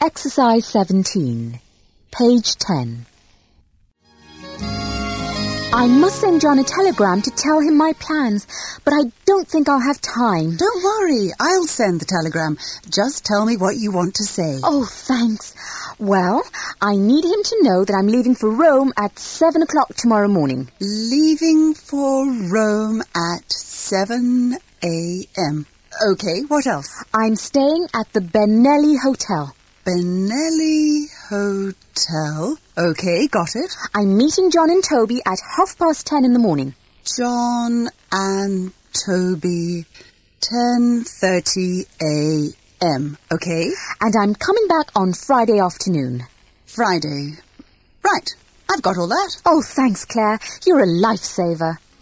Exercise 17, page 10. I must send John a telegram to tell him my plans, but I don't think I'll have time. Don't worry, I'll send the telegram. Just tell me what you want to say. Oh, thanks. Well, I need him to know that I'm leaving for Rome at 7 o'clock tomorrow morning. Leaving for Rome at 7 a.m. Okay, what else? I'm staying at the Benelli Hotel. Benelli Hotel. Okay, got it. I'm meeting John and Toby at 10:30 in the morning. John and Toby, 10:30 a.m. Okay? And I'm coming back on Friday afternoon. Friday. Right, I've got all that. Oh, thanks, Claire. You're a lifesaver.